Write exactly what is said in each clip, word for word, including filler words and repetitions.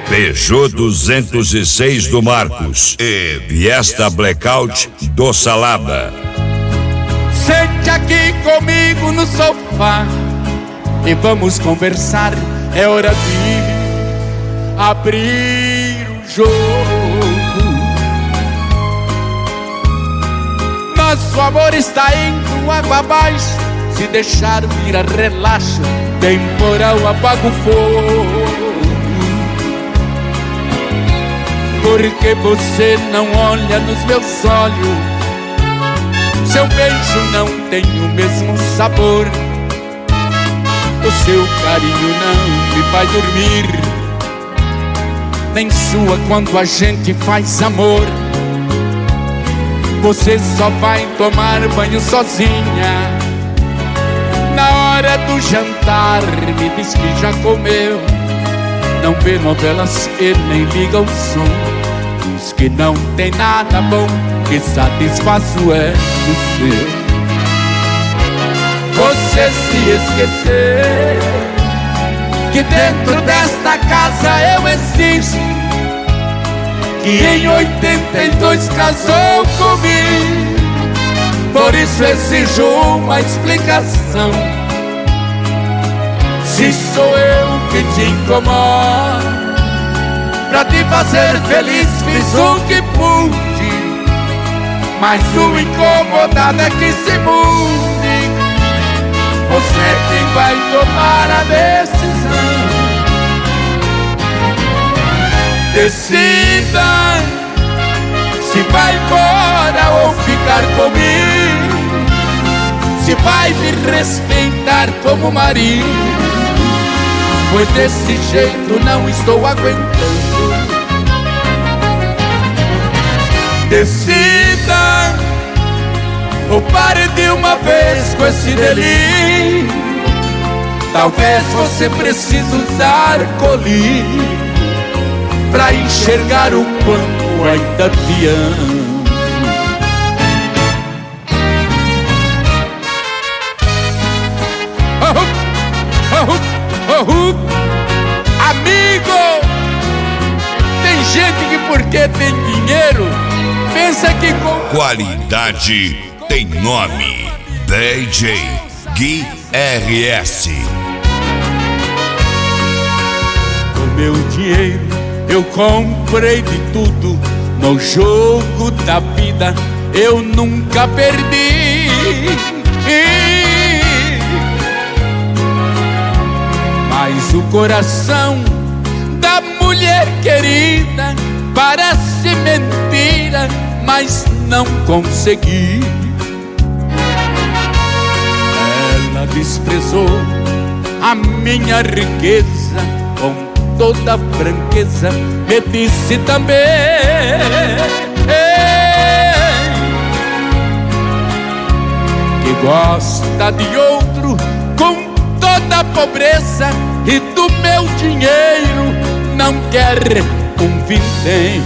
Peugeot duzentos e seis do Marcos e Fiesta Blackout do Salaba. Sente aqui comigo no sofá e vamos conversar. É hora de abrir o jogo. Nosso amor está indo água abaixo. Se deixar vir a relaxo, temporal apaga o fogo. Porque você não olha nos meus olhos, seu beijo não tem o mesmo sabor, o seu carinho não me faz dormir, nem sua quando a gente faz amor. Você só vai tomar banho sozinha na hora do jantar, me diz que já comeu. Não vê novelas e nem liga o som, diz que não tem nada bom, que satisfaço é o seu. Você se esqueceu que dentro desta casa eu existo, que em oitenta e dois casou comigo. Por isso exijo uma explicação. Se sou eu que te incomodo, pra te fazer feliz fiz o que pude, mas o incomodado é que se mude. Você é quem vai tomar a decisão. Decida se vai embora ou ficar comigo, se vai me respeitar como marido, pois desse jeito não estou aguentando. Decida ou pare de uma vez com esse delírio. Talvez você precise usar colírio pra enxergar o quanto ainda te amo. Oh, oh, oh, oh. Amigo, tem gente que porque tem dinheiro pensa que com qualidade tem nome. D J Gui R S. Com meu dinheiro eu comprei de tudo, no jogo da vida eu nunca perdi. Mas o coração da mulher querida parece mentira, mas não consegui. Ela desprezou a minha riqueza, com toda franqueza me disse também que gosta de outro com toda a pobreza e do meu dinheiro não quer um vintém.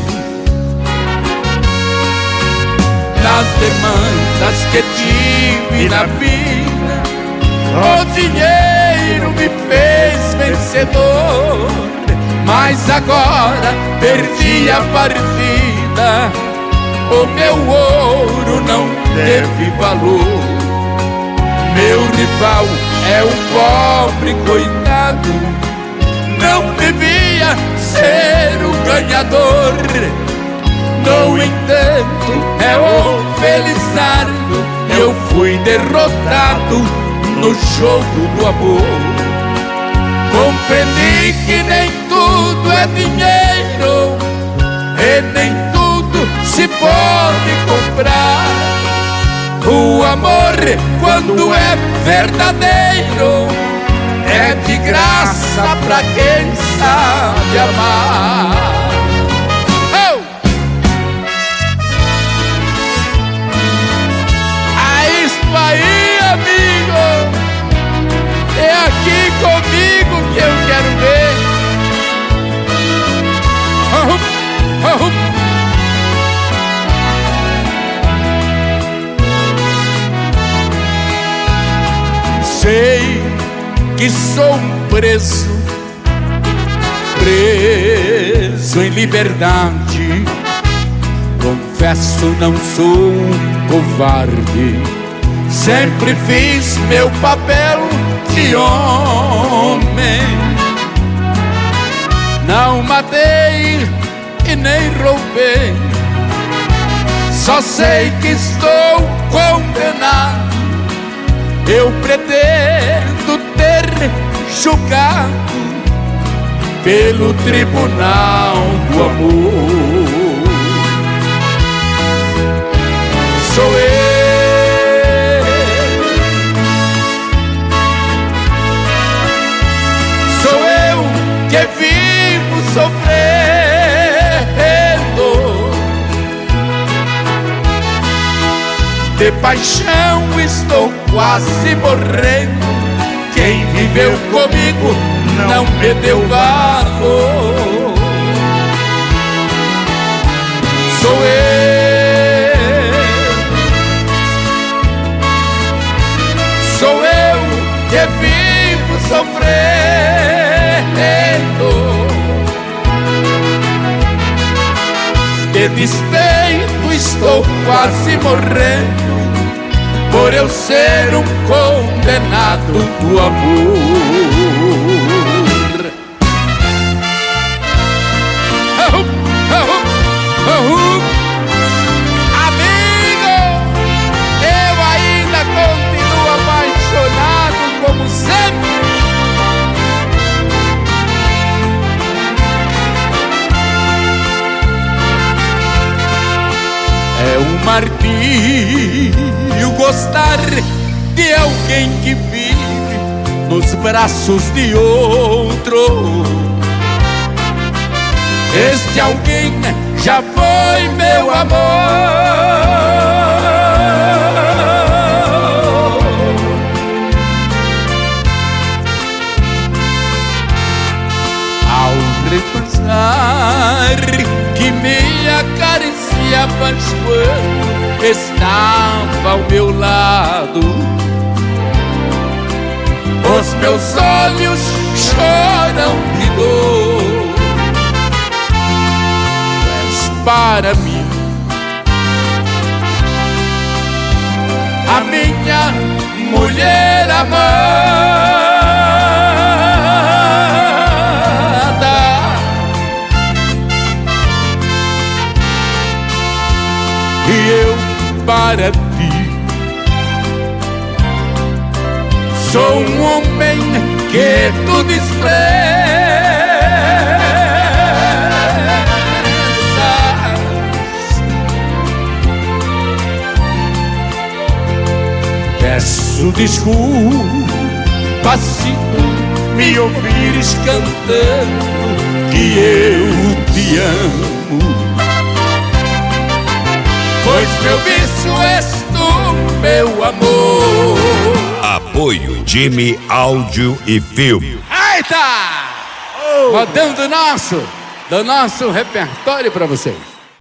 Nas demandas que tive na vida, o dinheiro me fez vencedor, mas agora perdi a partida, o meu ouro não teve valor. Meu rival é o pobre coitado, não devia ser o ganhador. No entanto, é o felizardo, eu fui derrotado no jogo do amor. Compreendi que nem tudo é dinheiro e nem tudo se pode comprar. O amor, quando é verdadeiro, é de graça pra quem sabe amar. Oh! É isso aí, amigo. É aqui comigo que eu quero ver. Oh, oh, oh. Sei que sou um preso, preso liberdade. Confesso, não sou um covarde, sempre fiz meu papel de homem. Não matei e nem roubei, só sei que estou condenado. Eu pretendo ter julgado pelo tribunal do amor. Sou eu, sou eu que vivo sofrendo, de paixão estou quase morrendo. Quem viveu comigo não me deu valor. Sou eu, sou eu que vivo sofrendo, de despeito estou quase morrendo, por eu ser um condenado do amor. Amigo, eu ainda continuo apaixonado como sempre. É um martírio gostar de alguém que vive nos braços de outro. Este alguém já foi meu amor. Ao repensar que me acariciavas quando estava ao meu lado, os meus olhos choram de dor. Tu és para mim a minha mulher amada, e eu para ti sou um homem que tu desprezas. Peço desculpa se tu me ouvires cantando que eu te amo, pois meu vício és tu, meu amor. Apoio Jimmy Áudio e Filme. Eita! Oh. Rodando do nosso, do nosso repertório pra vocês.